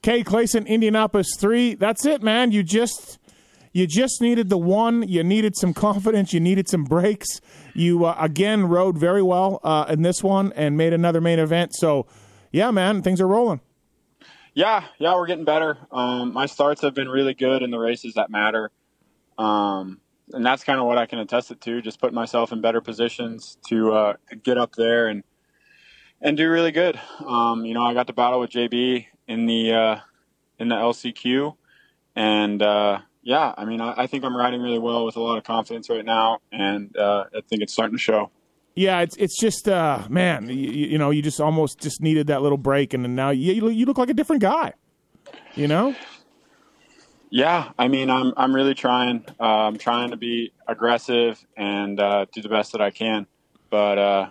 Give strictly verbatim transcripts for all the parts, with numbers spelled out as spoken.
Cade Clason, Indianapolis three. That's it, man. You just you just needed the one. You needed some confidence. You needed some breaks. You, uh, again, rode very well uh, in this one and made another main event. So, yeah, man, things are rolling. Yeah, yeah, we're getting better. Um, my starts have been really good in the races that matter. Um, and that's kind of what I can attest it to, just putting myself in better positions to uh, get up there and and do really good. Um, you know, I got to battle with J B in the uh, in the L C Q, and uh, yeah, I mean, I, I think I'm riding really well with a lot of confidence right now, and uh, I think it's starting to show. Yeah, it's it's just uh, man, you, you know, you just almost just needed that little break, and then now you you look like a different guy, you know. Yeah, I mean, I'm I'm really trying. Uh, I'm trying to be aggressive and uh, do the best that I can, but. Uh,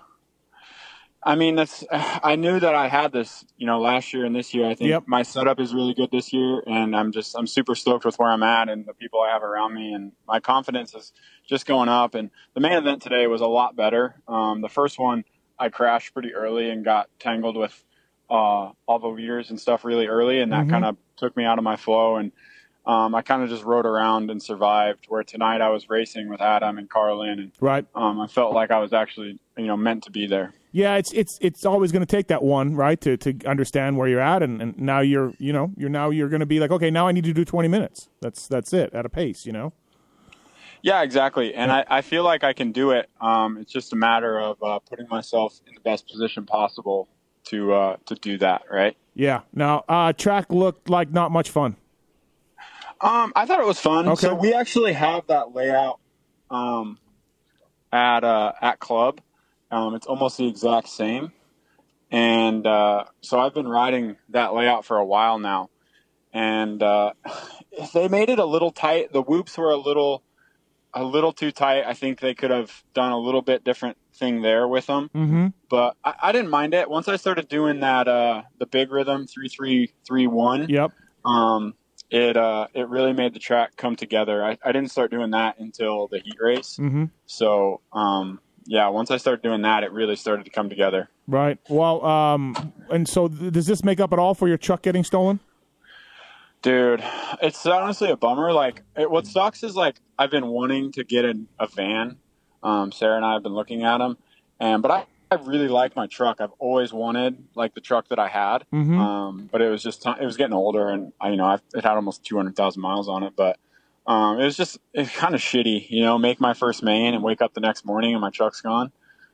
I mean, that's. I knew that I had this, you know, last year and this year. I think yep. my setup is really good this year, and I'm just I'm super stoked with where I'm at and the people I have around me, and my confidence is just going up. And the main event today was a lot better. Um, the first one, I crashed pretty early and got tangled with uh, all the leaders and stuff really early, and that mm-hmm. kind of took me out of my flow. And um, I kind of just rode around and survived. Where tonight I was racing with Adam and Carlin, and right. um, I felt like I was actually, you know, meant to be there. Yeah, it's it's it's always going to take that one, right, to, to understand where you're at, and, and now you're you know you're now you're going to be like, okay, now I need to do twenty minutes. That's that's it at a pace, you know. Yeah, exactly, and I, I feel like I can do it. Um, it's just a matter of uh, putting myself in the best position possible to uh, to do that, right? Yeah. Now, uh, track looked like not much fun. Um, I thought it was fun. Okay. So we actually have that layout um, at uh, at club. Um, it's almost the exact same. And uh, so I've been riding that layout for a while now. And uh, they made it a little tight. The whoops were a little a little too tight. I think they could have done a little bit different thing there with them. Mm-hmm. But I, I didn't mind it. Once I started doing that, uh, the big rhythm, three three three one, yep. um, it uh, it really made the track come together. I, I didn't start doing that until the heat race. Mm-hmm. So, um, yeah, once I started doing that, it really started to come together. Right. Well, um, and so th- does this make up at all for your truck getting stolen? Dude, it's honestly a bummer. Like, it, what sucks is, like, I've been wanting to get in a van. Um, Sarah and I have been looking at them. And, but I, I really like my truck. I've always wanted, like, the truck that I had. Mm-hmm. Um, but it was just, it was getting older, and, I, you know, I've, it had almost two hundred thousand miles on it. But Um, it was just, it's kind of shitty, you know, make my first main and wake up the next morning and my truck's gone.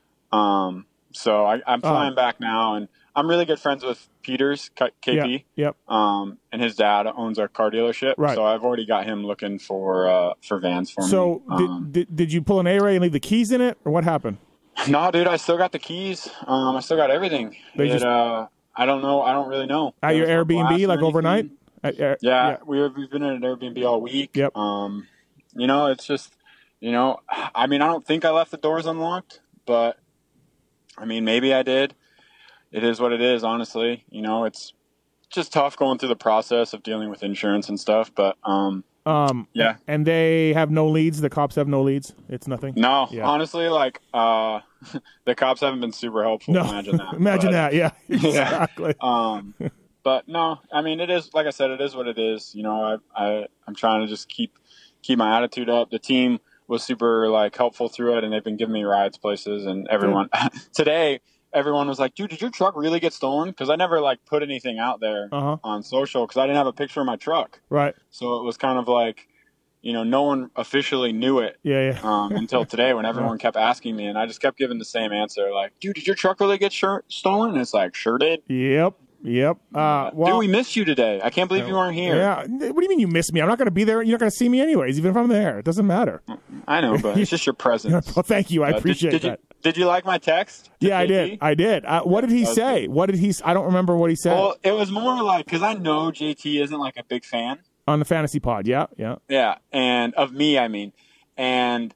Um, so I, I'm flying uh, back now, and I'm really good friends with Peters, K P. Yep. yep. Um, and his dad owns a car dealership. Right. So I've already got him looking for, uh, for vans for so me. So um, did, did, did you pull an A-Ray and leave the keys in it, or what happened? No, dude, I still got the keys. Um, I still got everything. It, just, uh, I don't know. I don't really know. At your Airbnb, like overnight? At, uh, yeah, yeah. We have, we've been at an Airbnb all week. Yep. Um, You know, it's just, you know, I mean, I don't think I left the doors unlocked, but, I mean, maybe I did. It is what it is, honestly. You know, it's just tough going through the process of dealing with insurance and stuff, but, um, um yeah. And they have no leads? The cops have no leads? It's nothing? No, yeah. honestly, like, uh, the cops haven't been super helpful. No. Imagine that. Imagine but, that, yeah. Exactly. Yeah. Um, but, no, I mean, it is, like I said, it is what it is. You know, I, I, I'm trying to just keep keep my attitude up. The team was super like helpful through it, and they've been giving me rides places, and everyone today, everyone was like, dude, did your truck really get stolen? Because I never like put anything out there uh-huh. on social because I didn't have a picture of my truck. Right. So it was kind of like, you know, no one officially knew it yeah, yeah. um, until today when everyone yeah. kept asking me, and I just kept giving the same answer, like, dude, did your truck really get sure- stolen? And it's like, sure did. Yep. Yep. Uh, well, Dude, we missed you today. I can't believe you weren't here. Yeah. What do you mean you missed me? I'm not going to be there. You're not going to see me anyways, even if I'm there. It doesn't matter. I know, but it's just your presence. Well, thank you. I uh, appreciate did, did that. You, did you like my text? Yeah, J T? I did. I did. Uh, what did he say? Good. What did he? I don't remember what he said. Well, it was more like because I know J T isn't like a big fan on the fantasy pod. Yeah, yeah, yeah, and of me, I mean, and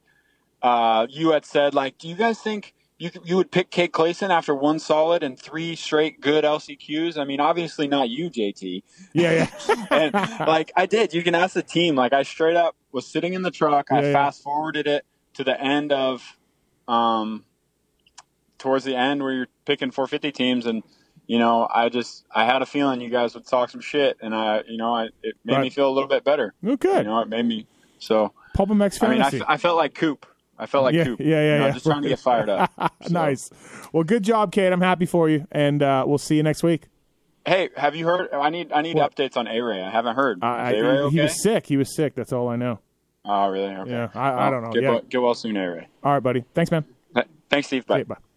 uh, you had said like, do you guys think? You, you would pick Cade Clason after one solid and three straight good L C Qs? I mean, obviously not you, J T. Yeah, yeah. And, like, I did. You can ask the team. Like, I straight up was sitting in the truck. Yeah, I yeah. fast-forwarded it to the end of um, – towards the end where you're picking four fifty teams. And, you know, I just I had a feeling you guys would talk some shit, and I, you know, I, it made Right. me feel a little bit better. Okay. You know, it made me so. Pulp M X I mean, I, Fantasy. f- I felt like Coop. I felt like Yeah, Coop. yeah, yeah, You know, yeah. just trying to get fired up. So. Nice. Well, good job, Kate. I'm happy for you, and uh, we'll see you next week. Hey, have you heard? I need I need What? updates on A-Ray. I haven't heard. Uh, Is I, A-Ray he, okay? he was sick. He was sick. That's all I know. Oh, really? Okay. Yeah, I, I Well, don't know. Get, Yeah. well, get well soon, A-Ray. All right, buddy. Thanks, man. Thanks, Steve. Bye. Okay, bye.